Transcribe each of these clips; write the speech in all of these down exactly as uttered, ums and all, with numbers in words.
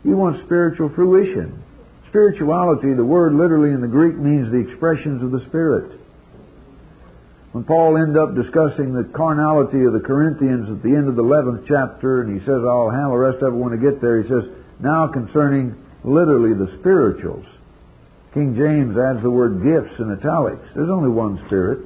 He wants spiritual fruition. Spirituality, the word literally in the Greek means the expressions of the Spirit. When Paul ended up discussing the carnality of the Corinthians at the end of the eleventh chapter, and he says, I'll handle the rest of it when I get there, he says, now concerning literally the spirituals. King James adds the word gifts in italics. There's only one Spirit.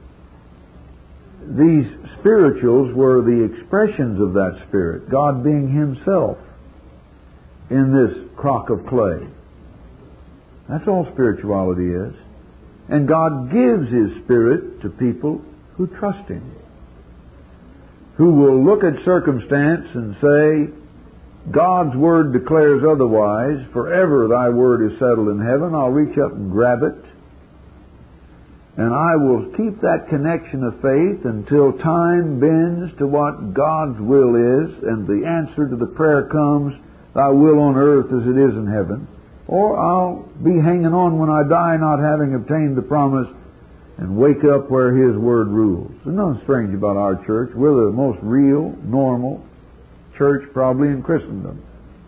These spirituals were the expressions of that Spirit, God being Himself in this crock of clay. That's all spirituality is. And God gives His Spirit to people who trust Him, who will look at circumstance and say, God's Word declares otherwise. Forever Thy Word is settled in heaven. I'll reach up and grab it. And I will keep that connection of faith until time bends to what God's will is, and the answer to the prayer comes, Thy will on earth as it is in heaven. Or I'll be hanging on when I die, not having obtained the promise, and wake up where His Word rules. There's nothing strange about our church. We're the most real, normal church probably in Christendom.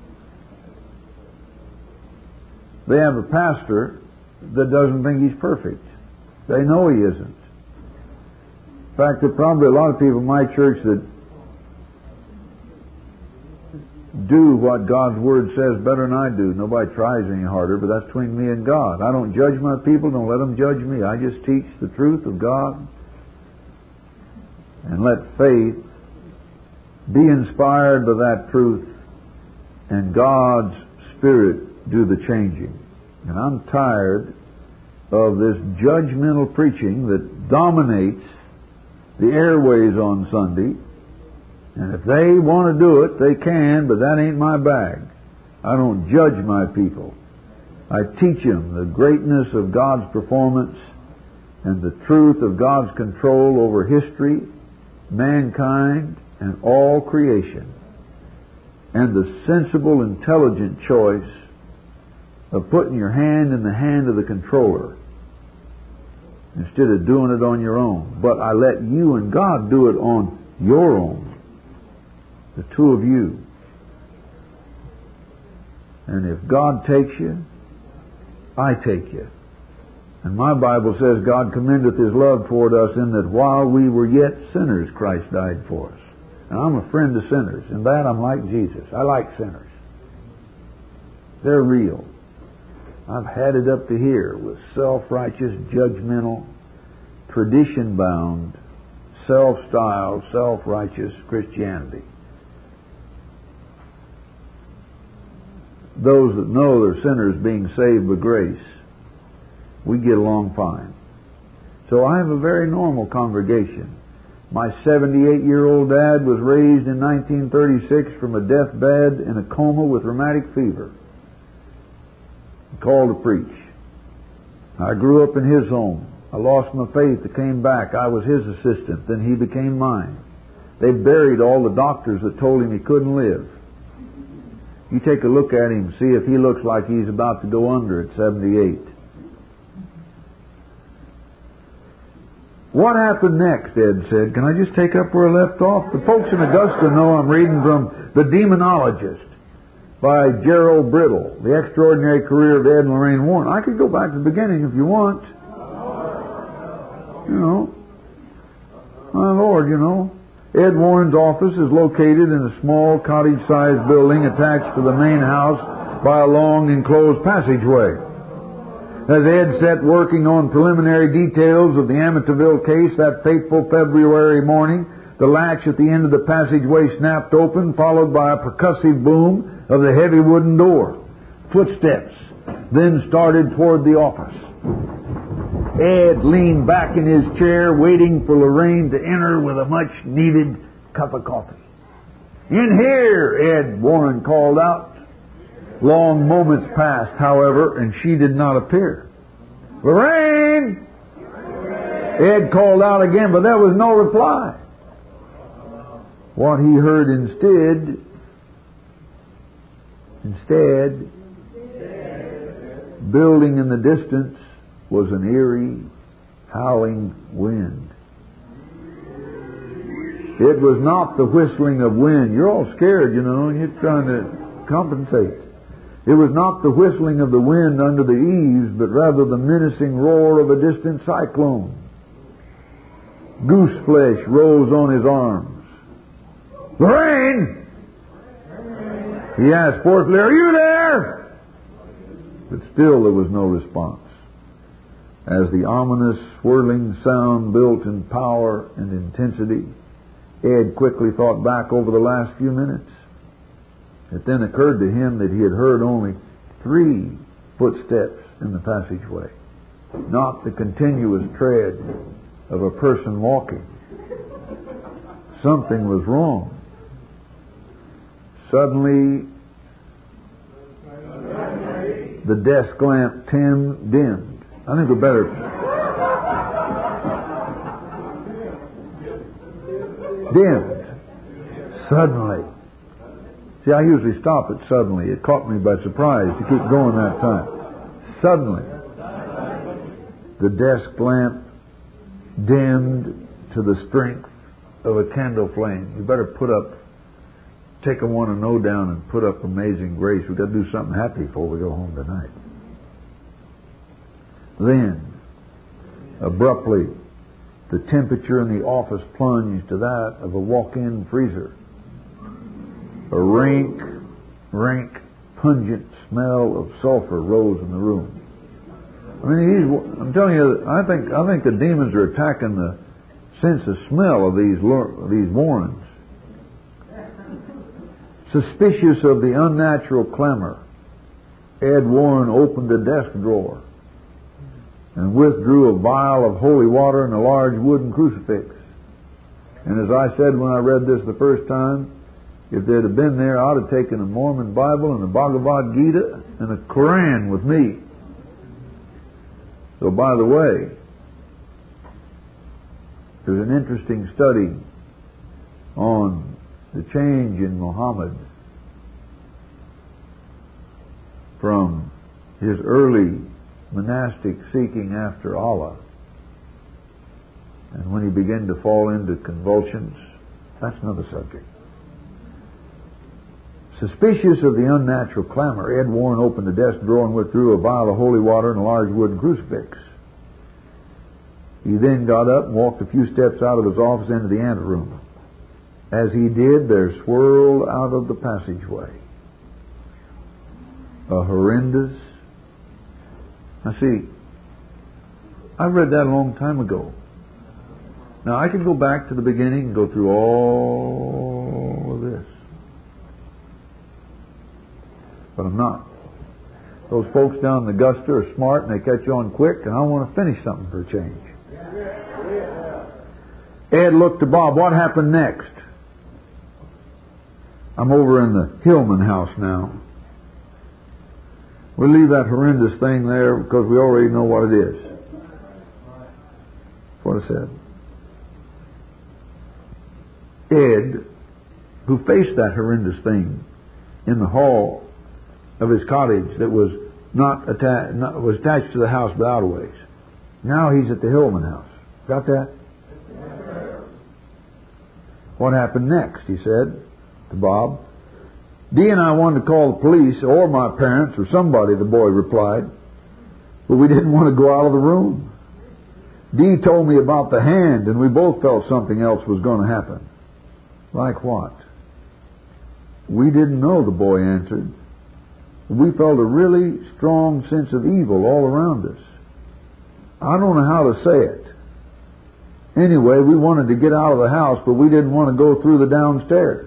They have a pastor that doesn't think he's perfect. They know he isn't. In fact, there are probably a lot of people in my church that do what God's Word says better than I do. Nobody tries any harder, but that's between me and God. I don't judge my people. Don't let them judge me. I just teach the truth of God and let faith be inspired by that truth and God's Spirit do the changing. And I'm tired of this judgmental preaching that dominates the airways on Sunday. And if they want to do it, they can, but that ain't my bag. I don't judge my people. I teach them the greatness of God's performance and the truth of God's control over history, mankind, and all creation, and the sensible, intelligent choice of putting your hand in the hand of the controller instead of doing it on your own. But I let you and God do it on your own. The two of you. And if God takes you, I take you. And my Bible says God commendeth His love toward us in that while we were yet sinners, Christ died for us. And I'm a friend of sinners. In that I'm like Jesus. I like sinners. They're real. I've had it up to here with self-righteous, judgmental, tradition-bound, self-styled, self-righteous Christianity. Those that know they're sinners being saved by grace, we get along fine. So I have a very normal congregation. My seventy-eight-year-old dad was raised in nineteen thirty-six from a deathbed in a coma with rheumatic fever. He called to preach. I grew up in his home. I lost my faith. I came back. I was his assistant. Then he became mine. They buried all the doctors that told him he couldn't live. You take a look at him, see if he looks like he's about to go under at seventy-eight. What happened next, Ed said. Can I just take up where I left off? The folks in Augusta know I'm reading from The Demonologist by Gerald Brittle, The Extraordinary Career of Ed and Lorraine Warren. I could go back to the beginning if you want. You know. My Lord, you know. Ed Warren's office is located in a small cottage-sized building attached to the main house by a long enclosed passageway. As Ed sat working on preliminary details of the Amityville case that fateful February morning, the latch at the end of the passageway snapped open, followed by a percussive boom of the heavy wooden door. Footsteps then started toward the office. Ed leaned back in his chair, waiting for Lorraine to enter with a much-needed cup of coffee. "In here," Ed Warren called out. Long moments passed, however, and she did not appear. "Lorraine!" Ed called out again, but there was no reply. What he heard instead, instead, building in the distance, was an eerie, howling wind. It was not the whistling of wind. You're all scared, you know, and you're trying to compensate. It was not the whistling of the wind under the eaves, but rather the menacing roar of a distant cyclone. Goose flesh rose on his arms. "Lorraine!" he asked forcefully, "Are you there?" But still there was no response. As the ominous swirling sound built in power and intensity, Ed quickly thought back over the last few minutes. It then occurred to him that he had heard only three footsteps in the passageway, not the continuous tread of a person walking. Something was wrong. Suddenly, the desk lamp Tim dimmed. I think we better... dimmed. Suddenly. See, I usually stop at suddenly. It caught me by surprise to keep going that time. Suddenly, the desk lamp dimmed to the strength of a candle flame. You better put up, take a one and no down and put up Amazing Grace. We've got to do something happy before we go home tonight. Then, abruptly, the temperature in the office plunged to that of a walk-in freezer. A rank, rank, pungent smell of sulfur rose in the room. I mean, he's, I'm telling you, I think I think the demons are attacking the sense of smell of these these Warrens. Suspicious of the unnatural clamor, Ed Warren opened a desk drawer and withdrew a vial of holy water and a large wooden crucifix. And as I said when I read this the first time, if they'd have been there, I'd have taken a Mormon Bible and a Bhagavad Gita and a Koran with me. So, by the way, there's an interesting study on the change in Muhammad from his early monastic seeking after Allah, and when he began to fall into convulsions. That's another subject. Suspicious of the unnatural clamor, Ed Warren opened the desk drawer and withdrew a vial of holy water and a large wooden crucifix. He then got up and walked a few steps out of his office into the anteroom. As he did, there swirled out of the passageway a horrendous... Now see, I read that a long time ago. Now I could go back to the beginning and go through all of this. But I'm not. Those folks down in Augusta are smart and they catch on quick, and I want to finish something for a change. Ed looked to Bob. What happened next? I'm over in the Hillman house now. We'll leave that horrendous thing there because we already know what it is. That's what I said. Ed, who faced that horrendous thing in the hall of his cottage that was not, atta- not was attached to the house but out a ways. Now he's at the Hillman house. Got that? What happened next? He said to Bob. Dee and I wanted to call the police or my parents or somebody, the boy replied, but we didn't want to go out of the room. Dee told me about the hand, and we both felt something else was going to happen. Like what? We didn't know, the boy answered. We felt a really strong sense of evil all around us. I don't know how to say it. Anyway, we wanted to get out of the house, but we didn't want to go through the downstairs.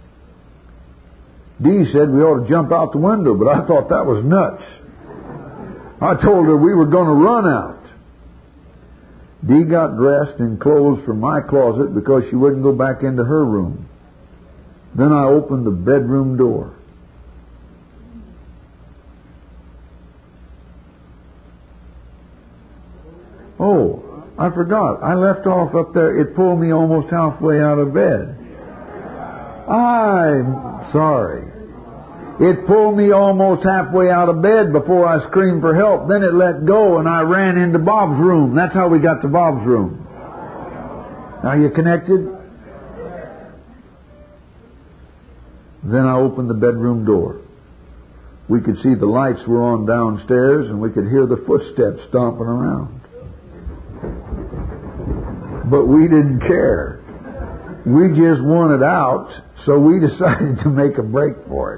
Dee said we ought to jump out the window, but I thought that was nuts. I told her we were going to run out. Dee got dressed in clothes from my closet because she wouldn't go back into her room. Then I opened the bedroom door. Oh, I forgot. I left off up there. It pulled me almost halfway out of bed. I'm sorry. It pulled me almost halfway out of bed before I screamed for help. Then it let go and I ran into Bob's room. That's how we got to Bob's room. Are you connected? Then I opened the bedroom door. We could see the lights were on downstairs, and we could hear the footsteps stomping around. But we didn't care. We just wanted out, so we decided to make a break for it.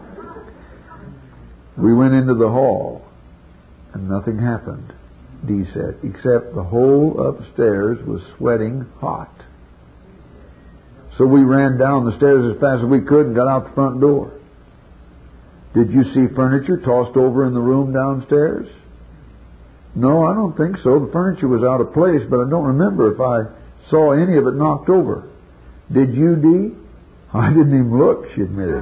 We went into the hall, and nothing happened, Dee said, except the whole upstairs was sweating hot. So we ran down the stairs as fast as we could and got out the front door. Did you see furniture tossed over in the room downstairs? No, I don't think so. The furniture was out of place, but I don't remember if I saw any of it knocked over. Did you, Dee? I didn't even look, she admitted.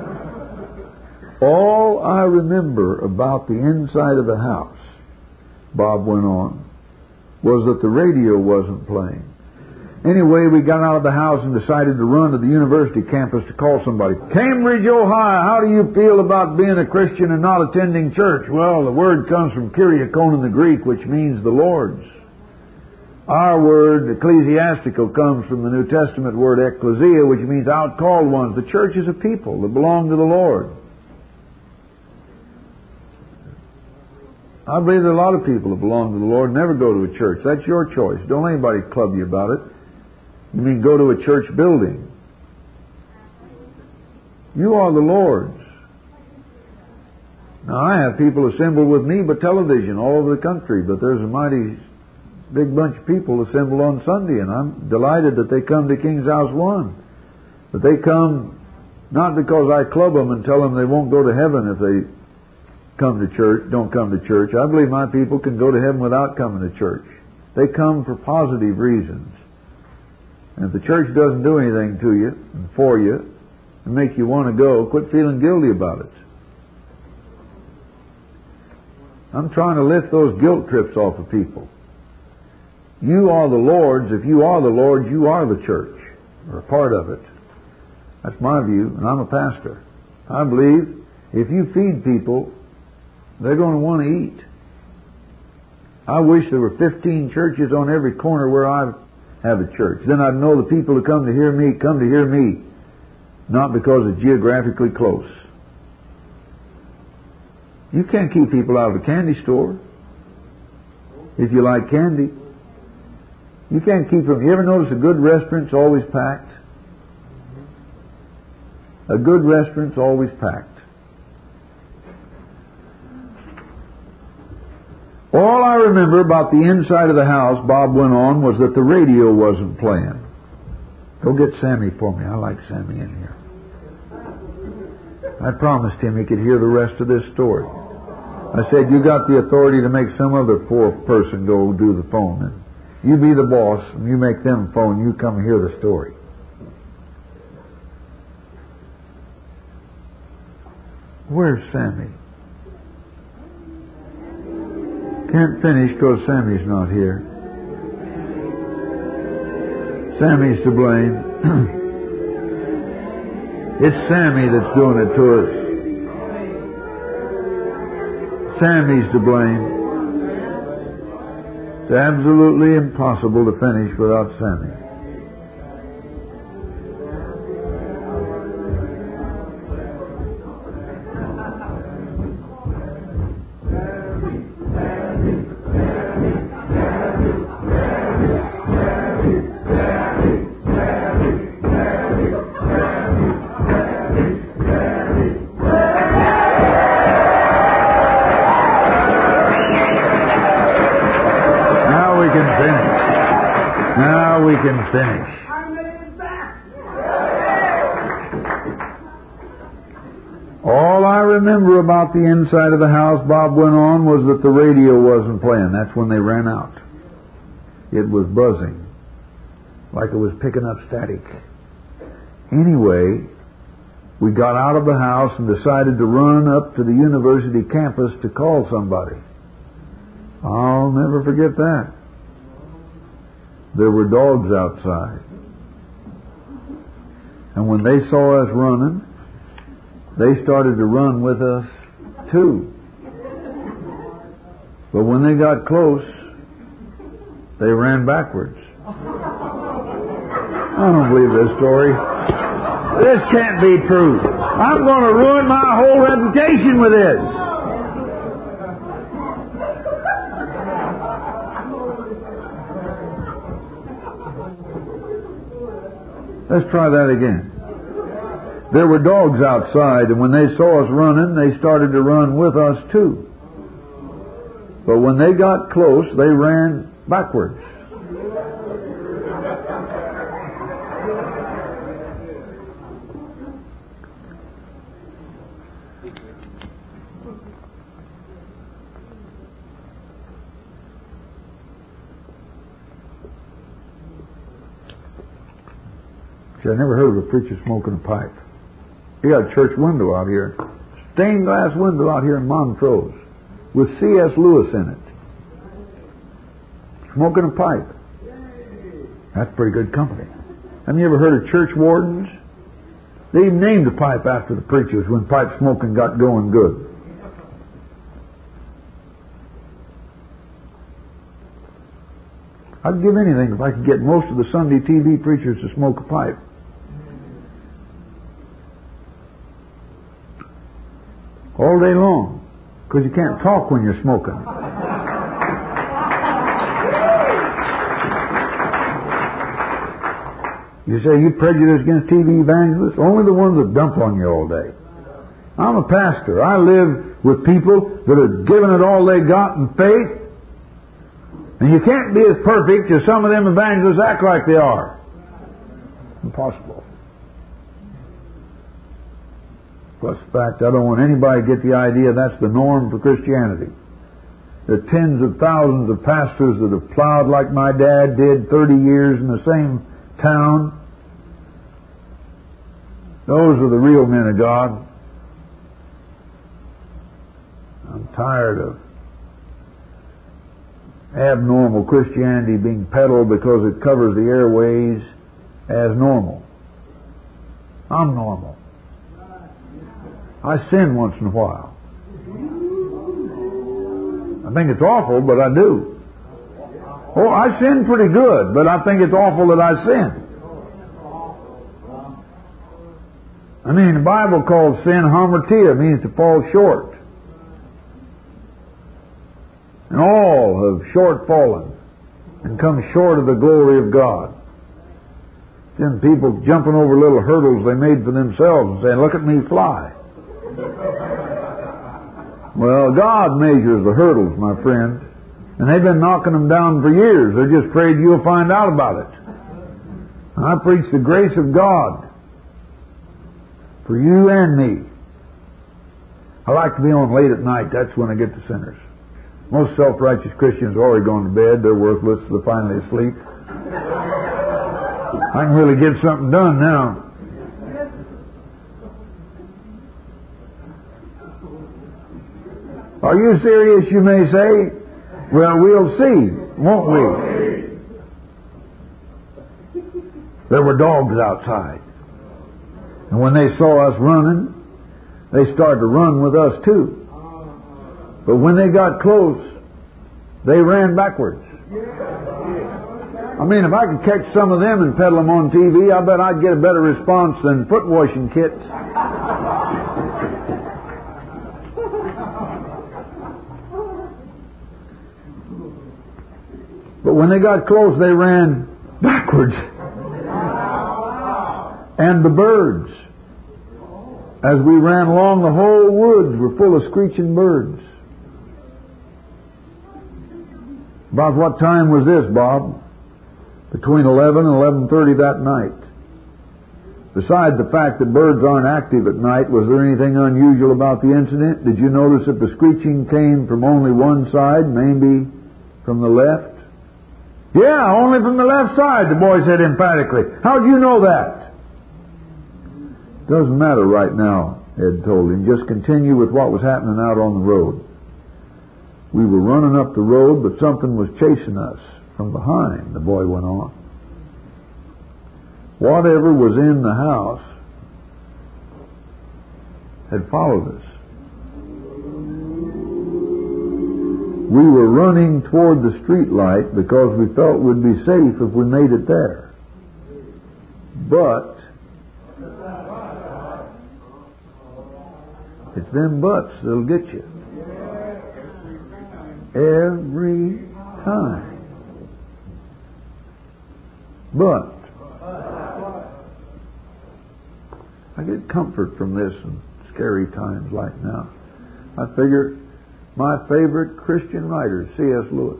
All I remember about the inside of the house, Bob went on, was that the radio wasn't playing. Anyway, we got out of the house and decided to run to the university campus to call somebody. Cambridge, Ohio, how do you feel about being a Christian and not attending church? Well, the word comes from Kyriakon in the Greek, which means the Lord's. Our word, ecclesiastical, comes from the New Testament word ecclesia, which means outcalled ones. The church is a people that belong to the Lord. I believe there are a lot of people that belong to the Lord and never go to a church. That's your choice. Don't let anybody club you about it. You mean go to a church building. You are the Lord's. Now, I have people assembled with me by television all over the country, but there's a mighty big bunch of people assembled on Sunday, and I'm delighted that they come to King's House One. But they come not because I club them and tell them they won't go to heaven if they come to church, don't come to church. I believe my people can go to heaven without coming to church. They come for positive reasons. And if the church doesn't do anything to you and for you and make you want to go, quit feeling guilty about it. I'm trying to lift those guilt trips off of people. You are the Lord's. If you are the Lord's, you are the church, or a part of it. That's my view, and I'm a pastor. I believe if you feed people, they're going to want to eat. I wish there were fifteen churches on every corner where I have a church. Then I'd know the people who come to hear me come to hear me, not because it's geographically close. You can't keep people out of the candy store if you like candy. You can't keep them. You ever notice a good restaurant's always packed? A good restaurant's always packed. All I remember about the inside of the house, Bob went on, was that the radio wasn't playing. Go get Sammy for me. I like Sammy in here. I promised him he could hear the rest of this story. I said, you got the authority to make some other poor person go do the phone. And you be the boss, and you make them phone. You come hear the story. Where's Sammy? Can't finish because Sammy's not here. Sammy's to blame. It's Sammy that's doing it to us. Sammy's to blame. It's absolutely impossible to finish without Sammy. Can finish. All I remember about the inside of the house, Bob went on, was that the radio wasn't playing. That's when they ran out. It was buzzing, like it was picking up static. Anyway, we got out of the house and decided to run up to the university campus to call somebody. I'll never forget that. There were dogs outside. And when they saw us running, they started to run with us too. But when they got close, they ran backwards. I don't believe this story. This can't be true. I'm going to ruin my whole reputation with this. Let's try that again. There were dogs outside, and when they saw us running, they started to run with us too. But when they got close, they ran backwards. See, I never heard of a preacher smoking a pipe. He got a church window out here, stained glass window out here in Montrose, with C S Lewis in it. Smoking a pipe. That's pretty good company. Have you ever heard of church wardens? They even named the pipe after the preachers when pipe smoking got going good. I'd give anything if I could get most of the Sunday T V preachers to smoke a pipe. All day long. Because you can't talk when you're smoking. You say, you prejudice against T V evangelists? Only the ones that dump on you all day. I'm a pastor. I live with people that are giving it all they got in faith. And you can't be as perfect as some of them evangelists act like they are. Impossible. Plus the fact, I don't want anybody to get the idea that's the norm for Christianity. There are tens of thousands of pastors that have plowed like my dad did thirty years in the same town. Those are the real men of God. I'm tired of abnormal Christianity being peddled because it covers the airways as normal. I'm normal. I sin once in a while. I think it's awful, but I do. Oh, I sin pretty good, but I think it's awful that I sin. I mean, the Bible calls sin hamartia, means to fall short. And all have short fallen and come short of the glory of God. Then people jumping over little hurdles they made for themselves and saying, look at me fly. Well, God measures the hurdles, my friend. And they've been knocking them down for years. They're just afraid you'll find out about it. And I preach the grace of God for you and me. I like to be on late at night. That's when I get the sinners. Most self-righteous Christians are already going to bed. They're worthless. They're finally asleep. I can really get something done now. Are you serious, you may say? Well, we'll see, won't we? There were dogs outside. And when they saw us running, they started to run with us too. But when they got close, they ran backwards. I mean, if I could catch some of them and peddle them on T V, I bet I'd get a better response than foot washing kits. But when they got close, they ran backwards. And the birds, as we ran along, the whole woods were full of screeching birds. About what time was this, Bob? Between eleven and eleven thirty that night. Besides the fact that birds aren't active at night, was there anything unusual about the incident? Did you notice that the screeching came from only one side, maybe from the left? Yeah, only from the left side, the boy said emphatically. How'd you know that? Doesn't matter right now, Ed told him. Just continue with what was happening out on the road. We were running up the road, but something was chasing us from behind, the boy went on. Whatever was in the house had followed us. We were running toward the street light because we felt we'd be safe if we made it there. But It's them buts that'll get you. Every time. But I get comfort from this in scary times like now. I figure my favorite Christian writer is C S Lewis.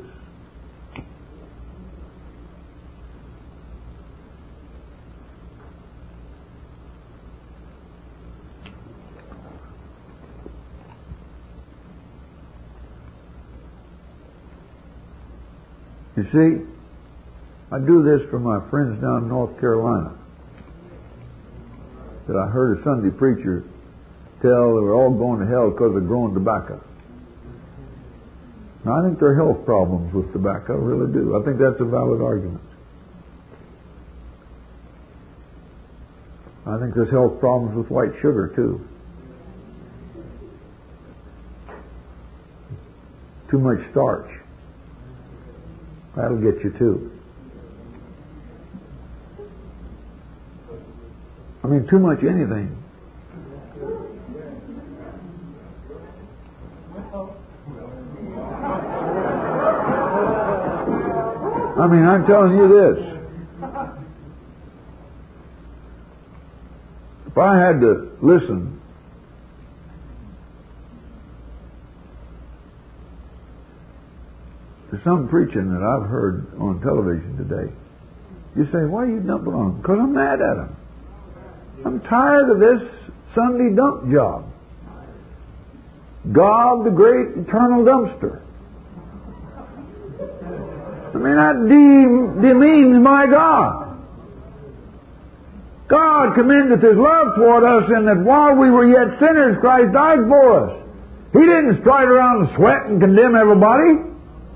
You see, I do this for my friends down in North Carolina. That I heard a Sunday preacher tell they were all going to hell because they're growing tobacco. Now, I think there are health problems with tobacco, I really do. I think that's a valid argument. I think there's health problems with white sugar, too. Too much starch. That'll get you, too. I mean, too much anything. I mean, I'm telling you this. If I had to listen to some preaching that I've heard on television today, you say, why are you dumping on them? Because I'm mad at them. I'm tired of this Sunday dump job. God, the great eternal dumpster. I mean, that de- demeans my God. God commendeth His love toward us in that while we were yet sinners, Christ died for us. He didn't stride around and sweat and condemn everybody.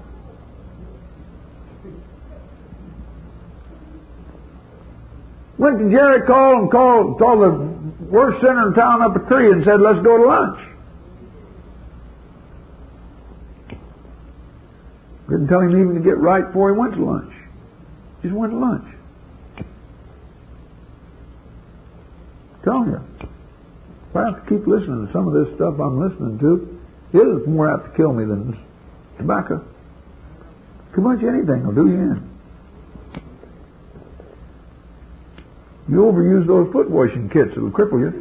Went to Jericho and called, saw the worst sinner in town up a tree and said, let's go to lunch. Didn't tell him even to get right before he went to lunch. Just went to lunch. Telling you, if I have to keep listening to some of this stuff I'm listening to, it is more apt to kill me than tobacco. Too much anything will do you in. You overuse those foot washing kits, it'll cripple you.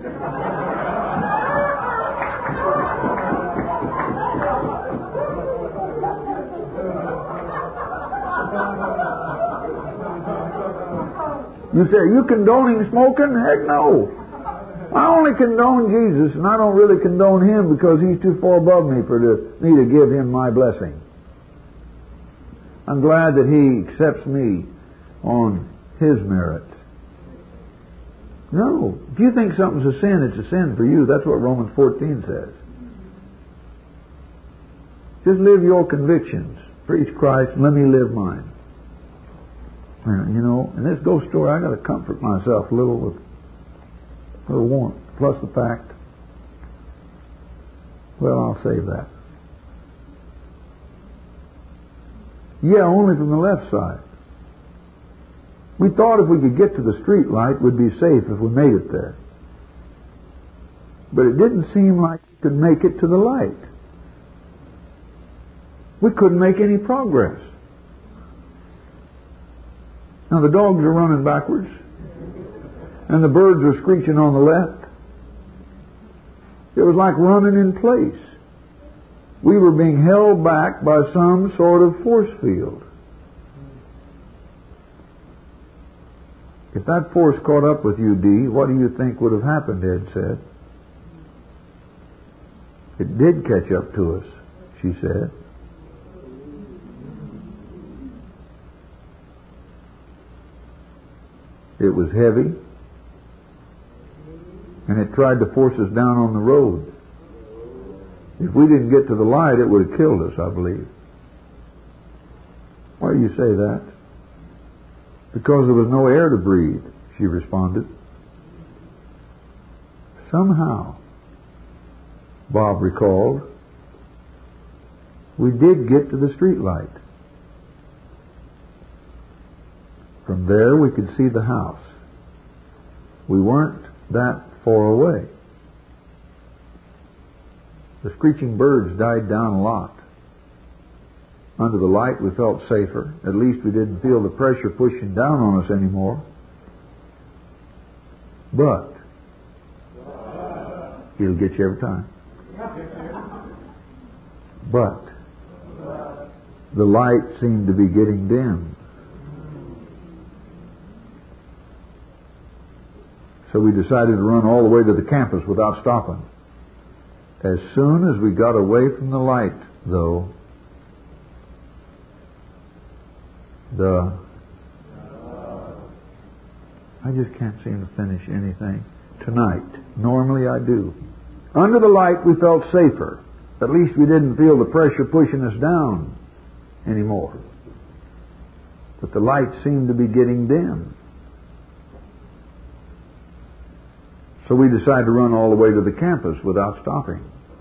You say, are you condoning smoking? Heck no. I only condone Jesus, and I don't really condone Him because He's too far above me for to, me to give Him my blessing. I'm glad that He accepts me on His merit. No. If you think something's a sin, it's a sin for you. That's what Romans fourteen says. Just live your convictions. Preach Christ, and let me live mine. And, you know, in this ghost story, I got to comfort myself a little with a little warmth. Plus the fact, well, I'll save that. Yeah, only from the left side. We thought if we could get to the street light, we'd be safe if we made it there. But it didn't seem like we could make it to the light. We couldn't make any progress. Now the dogs are running backwards, and the birds are screeching on the left. It was like running in place. We were being held back by some sort of force field. If that force caught up with you, Dee, what do you think would have happened, Ed said. It did catch up to us, she said. It was heavy, and it tried to force us down on the road. If we didn't get to the light, it would have killed us, I believe. Why do you say that? Because there was no air to breathe, she responded. Somehow, Bob recalled, we did get to the street light. From there we could see the house. We weren't that far away. The screeching birds died down a lot. Under the light we felt safer. At least we didn't feel the pressure pushing down on us anymore. But it'll get you every time. But the light seemed to be getting dim. So we decided to run all the way to the campus without stopping. As soon as we got away from the light, though, the I just can't seem to finish anything tonight. Normally I do. Under the light we felt safer. At least we didn't feel the pressure pushing us down anymore. But the light seemed to be getting dim. So we decided to run all the way to the campus without stopping.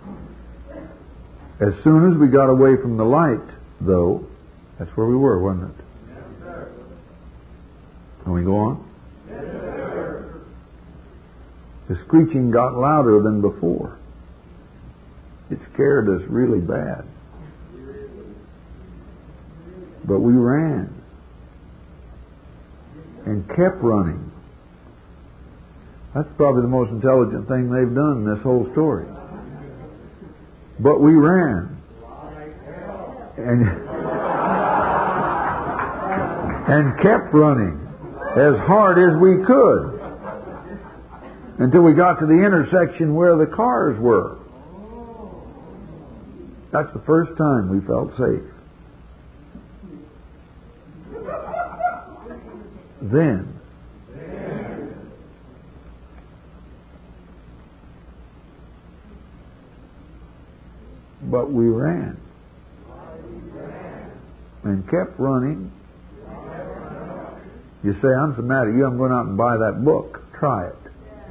As soon as we got away from the light, though, that's where we were, wasn't it? Yes, sir. Can we go on? Yes, sir. The screeching got louder than before. It scared us really bad. But we ran and kept running. That's probably the most intelligent thing they've done in this whole story. But we ran. And, and kept running as hard as we could until we got to the intersection where the cars were. That's the first time we felt safe. Then, but we ran and kept running. You say, I'm so mad at you, I'm going out and buy that book. Try it.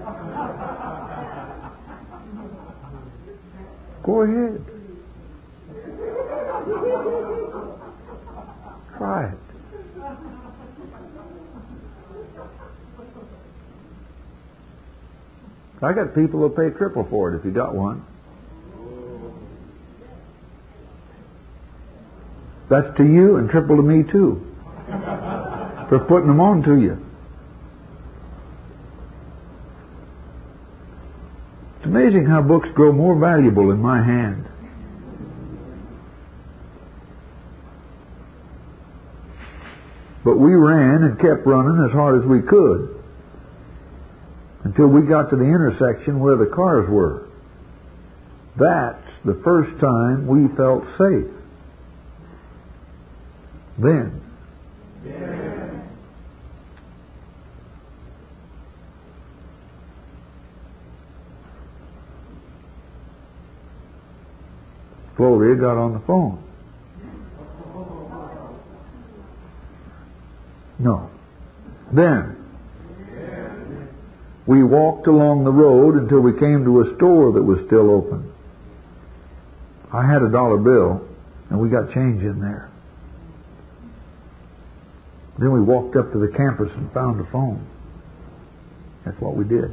Go ahead. Try it. I got people who'll pay triple for it if you got one. That's to you and triple to me too. For putting them on to you. It's amazing how books grow more valuable in my hand. But we ran and kept running as hard as we could until we got to the intersection where the cars were. That's the first time we felt safe. Then, yeah. Gloria got on the phone. No. Then, yeah. We walked along the road until we came to a store that was still open. I had a dollar bill, and we got change in there. Then we walked up to the campus and found a phone. That's what we did.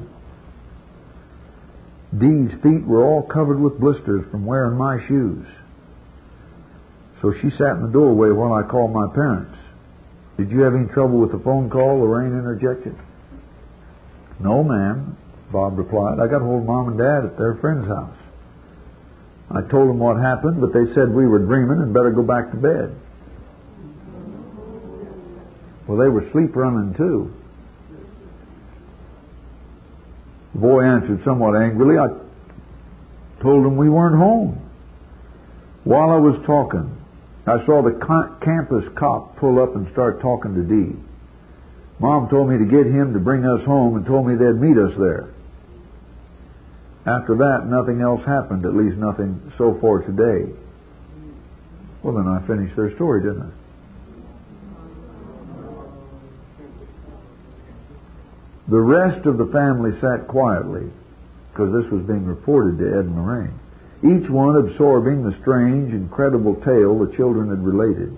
Dee's feet were all covered with blisters from wearing my shoes. So she sat in the doorway while I called my parents. Did you have any trouble with the phone call? Lorraine interjected. No, ma'am, Bob replied. I got hold of Mom and Dad at their friend's house. I told them what happened, but they said we were dreaming and better go back to bed. Well, they were sleep running too. The boy answered somewhat angrily. I told him we weren't home. While I was talking, I saw the campus cop pull up and start talking to Dee. Mom told me to get him to bring us home and told me they'd meet us there. After that, nothing else happened, at least nothing so far today. Well, then I finished their story, didn't I? The rest of the family sat quietly, because this was being reported to Ed and Lorraine, each one absorbing the strange, incredible tale the children had related.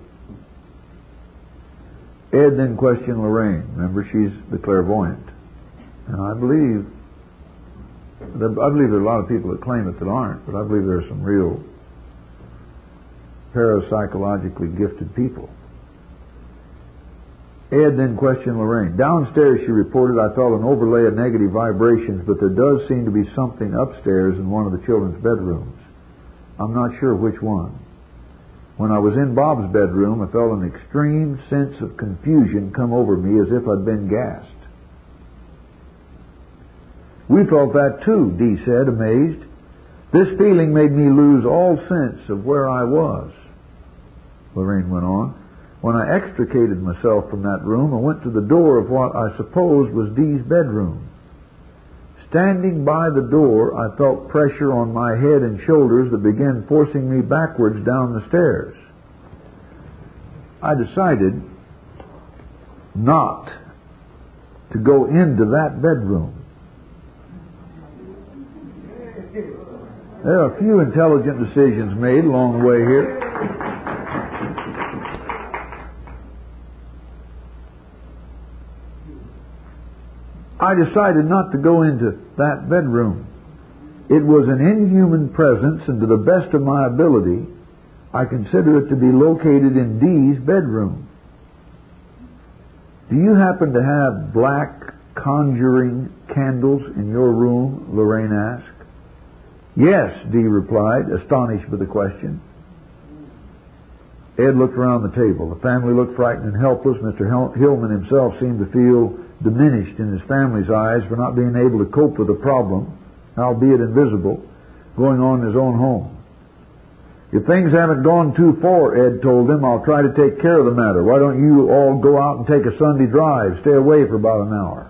Ed then questioned Lorraine. Remember, she's the clairvoyant. And I believe I believe there are a lot of people that claim it that aren't, but I believe there are some real parapsychologically gifted people. Ed then questioned Lorraine. Downstairs, she reported, I felt an overlay of negative vibrations, but there does seem to be something upstairs in one of the children's bedrooms. I'm not sure which one. When I was in Bob's bedroom, I felt an extreme sense of confusion come over me as if I'd been gassed. We felt that too, Dee said, amazed. This feeling made me lose all sense of where I was. Lorraine went on. When I extricated myself from that room, I went to the door of what I supposed was Dee's bedroom. Standing by the door, I felt pressure on my head and shoulders that began forcing me backwards down the stairs. I decided not to go into that bedroom. There are a few intelligent decisions made along the way here. I decided not to go into that bedroom. It was an inhuman presence, and to the best of my ability, I consider it to be located in Dee's bedroom. Do you happen to have black conjuring candles in your room? Lorraine asked. Yes, Dee replied, astonished by the question. Ed looked around the table. The family looked frightened and helpless. Mister Hillman himself seemed to feel diminished in his family's eyes for not being able to cope with the problem, albeit invisible, going on in his own home. If things haven't gone too far, Ed told them, I'll try to take care of the matter. Why don't you all go out and take a Sunday drive? Stay away for about an hour.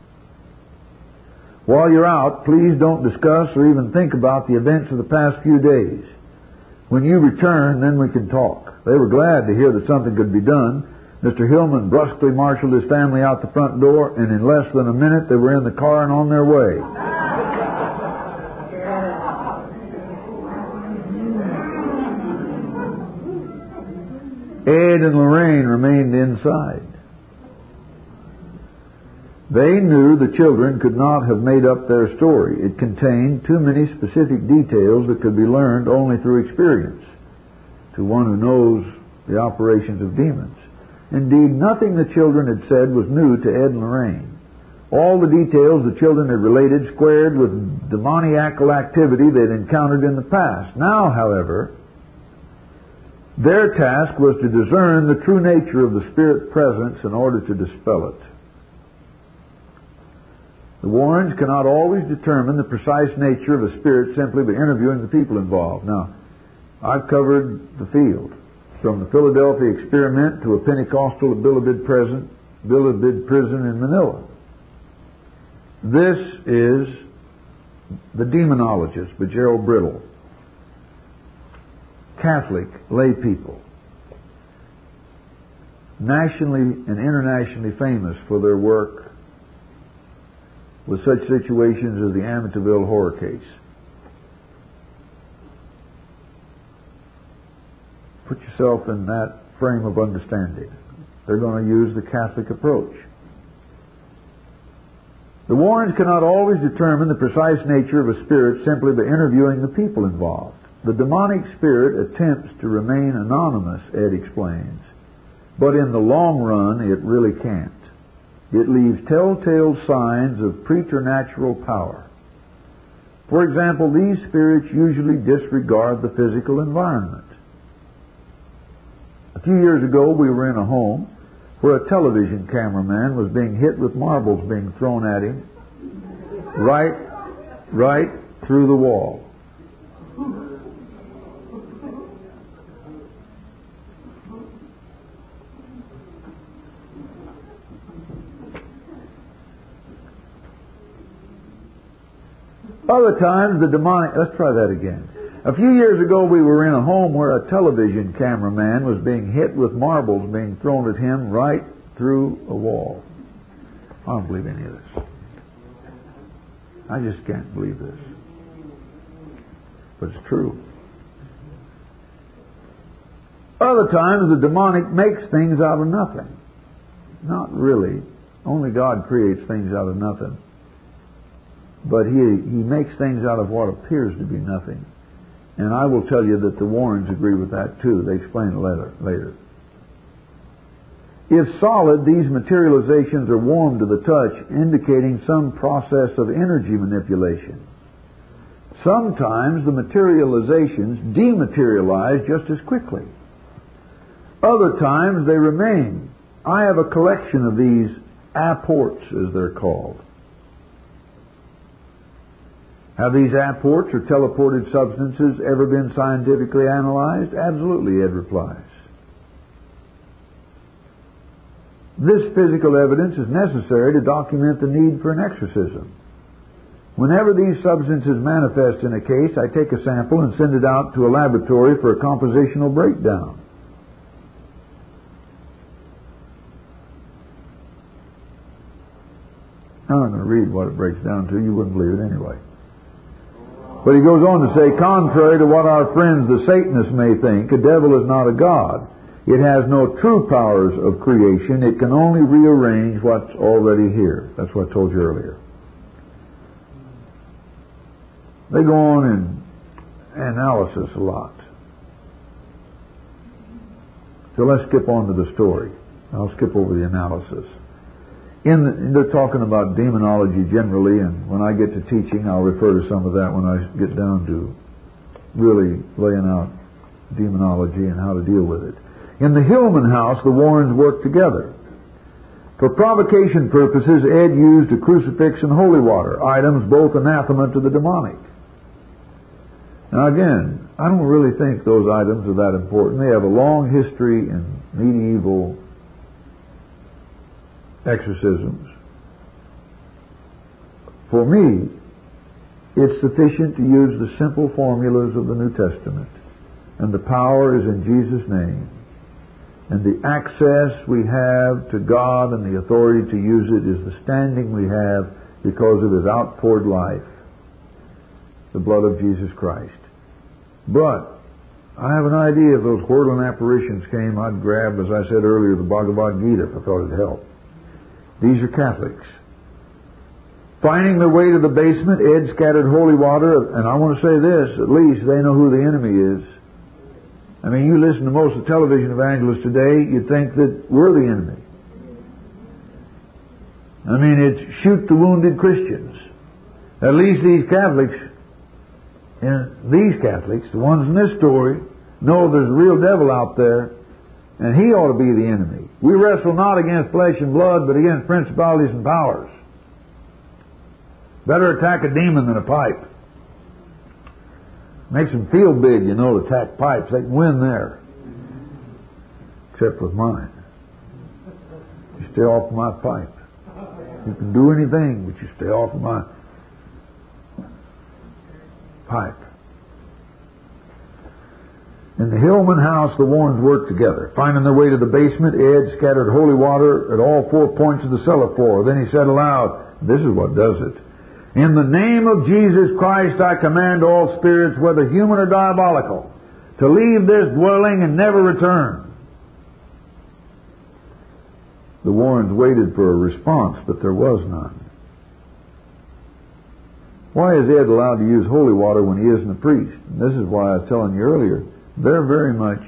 While you're out, please don't discuss or even think about the events of the past few days. When you return, then we can talk. They were glad to hear that something could be done. Mister Hillman brusquely marshaled his family out the front door, and in less than a minute they were in the car and on their way. Ed and Lorraine remained inside. They knew the children could not have made up their story. It contained too many specific details that could be learned only through experience to one who knows the operations of demons. Indeed, nothing the children had said was new to Ed and Lorraine. All the details the children had related squared with demoniacal activity they'd encountered in the past. Now, however, their task was to discern the true nature of the spirit presence in order to dispel it. The Warrens cannot always determine the precise nature of a spirit simply by interviewing the people involved. Now, I've covered the field, from the Philadelphia experiment to a Pentecostal at Bilibid prison, Bilibid prison in Manila. This is The Demonologist by Gerald Brittle. Catholic lay people, nationally and internationally famous for their work with such situations as the Amityville horror case. Put yourself in that frame of understanding. They're going to use the Catholic approach. The Warrens cannot always determine the precise nature of a spirit simply by interviewing the people involved. The demonic spirit attempts to remain anonymous, Ed explains, but in the long run it really can't. It leaves telltale signs of preternatural power. For example, these spirits usually disregard the physical environment. A few years ago, we were in a home where a television cameraman was being hit with marbles being thrown at him right, right through the wall. Other times, the demonic... Let's try that again. A few years ago, we were in a home where a television cameraman was being hit with marbles being thrown at him right through a wall. I don't believe any of this. I just can't believe this. But it's true. Other times, the demonic makes things out of nothing. Not really. Only God creates things out of nothing. but he, he makes things out of what appears to be nothing. And I will tell you that the Warrens agree with that too. They explain it later. later. If solid, these materializations are warm to the touch, indicating some process of energy manipulation. Sometimes the materializations dematerialize just as quickly. Other times they remain. I have a collection of these apports, as they're called. Have these apports or teleported substances ever been scientifically analyzed? Absolutely, Ed replies. This physical evidence is necessary to document the need for an exorcism. Whenever these substances manifest in a case, I take a sample and send it out to a laboratory for a compositional breakdown. Now I'm going to read what it breaks down to. You wouldn't believe it anyway. But he goes on to say, contrary to what our friends the Satanists may think, a devil is not a god. It has no true powers of creation. It can only rearrange what's already here. That's what I told you earlier. They go on in analysis a lot. So let's skip on to the story. I'll skip over the analysis. In the, they're talking about demonology generally, and when I get to teaching, I'll refer to some of that when I get down to really laying out demonology and how to deal with it. In the Hillman house, the Warrens worked together. For provocation purposes, Ed used a crucifix and holy water, items both anathema to the demonic. Now again, I don't really think those items are that important. They have a long history in medieval exorcisms. For me, it's sufficient to use the simple formulas of the New Testament. And the power is in Jesus' name. And the access we have to God and the authority to use it is the standing we have because of His outpoured life, the blood of Jesus Christ. But I have an idea if those whirling apparitions came, I'd grab, as I said earlier, the Bhagavad Gita if I thought it'd help. These are Catholics. Finding their way to the basement, Ed scattered holy water, and I want to say this, at least they know who the enemy is. I mean, you listen to most of the television evangelists today, you'd think that we're the enemy. I mean, it's shoot the wounded Christians. At least these Catholics, and these Catholics, the ones in this story, know there's a real devil out there, and he ought to be the enemy. We wrestle not against flesh and blood, but against principalities and powers. Better attack a demon than a pipe. Makes them feel big, you know, to attack pipes. They can win there. Except with mine. You stay off of my pipe. You can do anything, but you stay off of my pipe. In the Hillman house, the Warrens worked together. Finding their way to the basement, Ed scattered holy water at all four points of the cellar floor. Then he said aloud, this is what does it. In the name of Jesus Christ, I command all spirits, whether human or diabolical, to leave this dwelling and never return. The Warrens waited for a response, but there was none. Why is Ed allowed to use holy water when he isn't a priest? And this is why I was telling you earlier, they're very much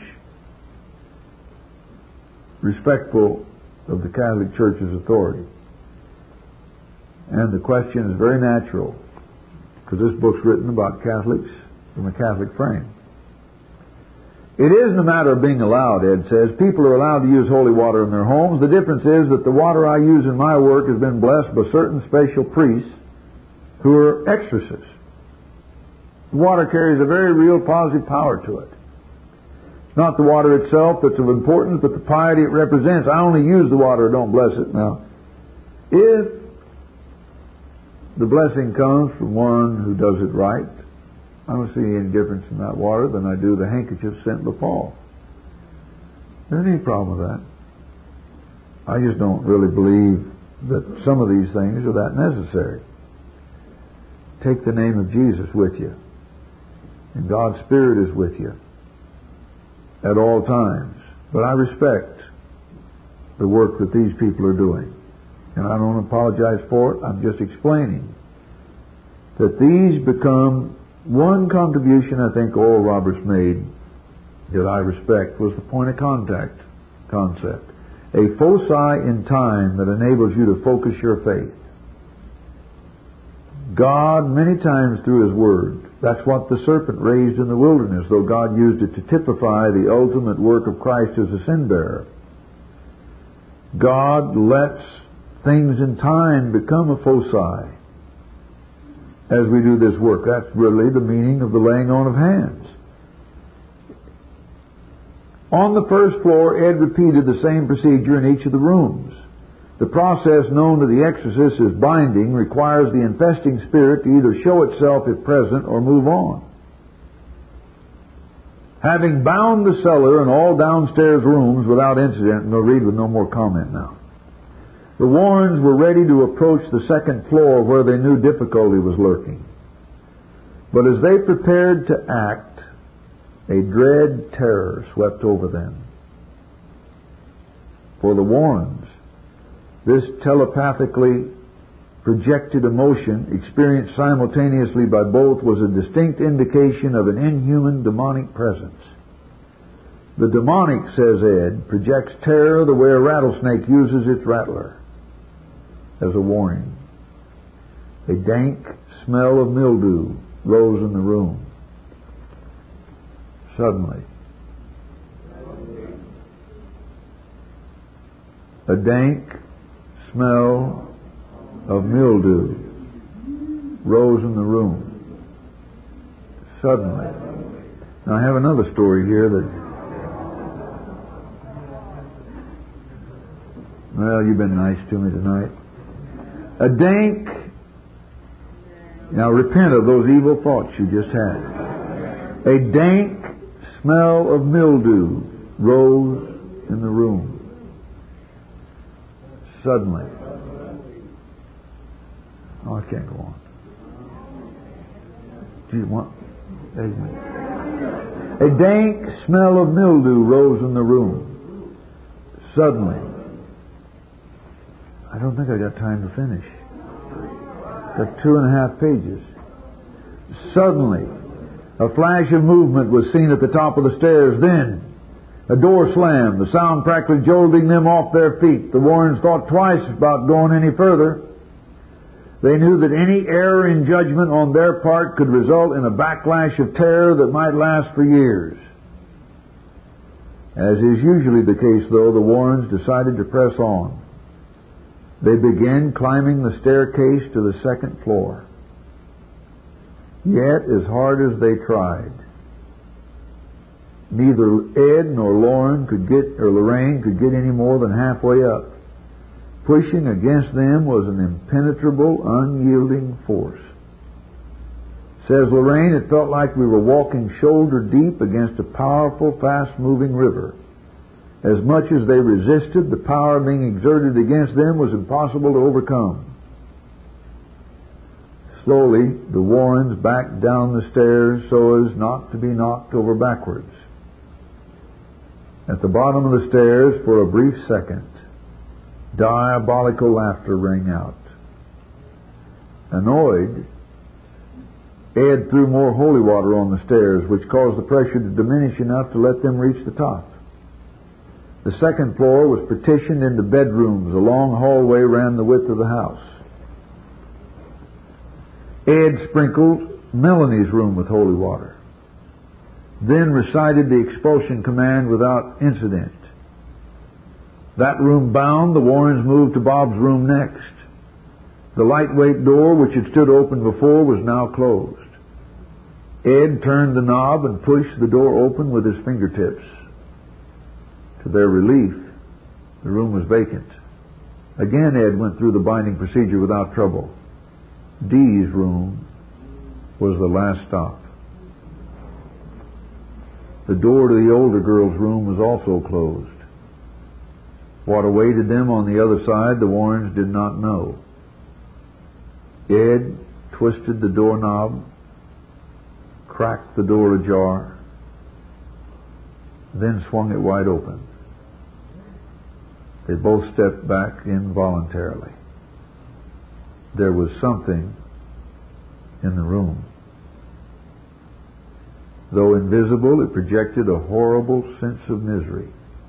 respectful of the Catholic Church's authority. And the question is very natural, because this book's written about Catholics from a Catholic frame. It isn't a matter of being allowed, Ed says. People are allowed to use holy water in their homes. The difference is that the water I use in my work has been blessed by certain special priests who are exorcists. The water carries a very real positive power to it. It's not the water itself that's of importance, but the piety it represents. I only use the water, don't bless it. Now, if the blessing comes from one who does it right, I don't see any difference in that water than I do the handkerchief sent by Paul. There's any problem with that. I just don't really believe that some of these things are that necessary. Take the name of Jesus with you, and God's Spirit is with you at all times. But I respect the work that these people are doing, and I don't apologize for it. I'm just explaining that these become one contribution I think Oral Roberts made that I respect was the point of contact concept. A foci in time that enables you to focus your faith. God, many times through His Word, that's what the serpent raised in the wilderness, though God used it to typify the ultimate work of Christ as a sin bearer. God lets things in time become a foci as we do this work. That's really the meaning of the laying on of hands. On the first floor, Ed repeated the same procedure in each of the rooms. The process known to the exorcist as binding requires the infesting spirit to either show itself if present or move on. Having bound the cellar and all downstairs rooms without incident, and we'll read with no more comment now, the Warrens were ready to approach the second floor where they knew difficulty was lurking. But as they prepared to act, a dread terror swept over them. For the Warrens, this telepathically projected emotion, experienced simultaneously by both, was a distinct indication of an inhuman demonic presence. The demonic, says Ed, projects terror the way a rattlesnake uses its rattler as a warning. A dank smell of mildew rose in the room. Suddenly, a dank smell of mildew rose in the room. Suddenly. Now I have another story here that, well, you've been nice to me tonight. A dank, now repent of those evil thoughts you just had. A dank smell of mildew rose in the room. Suddenly. Oh, I can't go on. Do you want? A dank smell of mildew rose in the room. Suddenly. I don't think I got time to finish. Got two and a half pages. Suddenly, a flash of movement was seen at the top of the stairs. Then, a door slammed, the sound practically jolting them off their feet. The Warrens thought twice about going any further. They knew that any error in judgment on their part could result in a backlash of terror that might last for years. As is usually the case, though, the Warrens decided to press on. They began climbing the staircase to the second floor. Yet, as hard as they tried, neither Ed nor Lauren could get, or Lorraine could get any more than halfway up. Pushing against them was an impenetrable, unyielding force. Says Lorraine, it felt like we were walking shoulder deep against a powerful, fast-moving river. As much as they resisted, the power being exerted against them was impossible to overcome. Slowly, the Warrens backed down the stairs so as not to be knocked over backwards. At the bottom of the stairs, for a brief second, diabolical laughter rang out. Annoyed, Ed threw more holy water on the stairs, which caused the pressure to diminish enough to let them reach the top. The second floor was partitioned into bedrooms. A long hallway ran the width of the house. Ed sprinkled Melanie's room with holy water, then recited the expulsion command without incident. That room bound, the Warrens moved to Bob's room next. The lightweight door, which had stood open before, was now closed. Ed turned the knob and pushed the door open with his fingertips. To their relief, the room was vacant. Again, Ed went through the binding procedure without trouble. Dee's room was the last stop. The door to the older girl's room was also closed. What awaited them on the other side, the Warrens did not know. Ed twisted the doorknob, cracked the door ajar, then swung it wide open. They both stepped back involuntarily. There was something in the room. Though invisible, it projected a horrible sense of misery.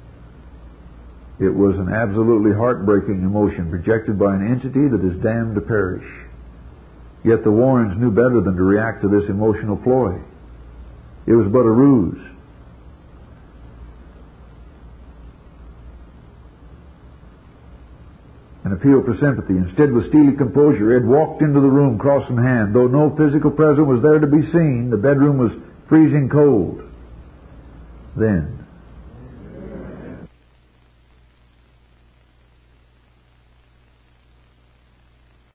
It was an absolutely heartbreaking emotion projected by an entity that is damned to perish. Yet the Warrens knew better than to react to this emotional ploy. It was but a ruse. An appeal for sympathy. Instead, with steely composure, Ed walked into the room, cross in hand. Though no physical presence was there to be seen, the bedroom was freezing cold. Then,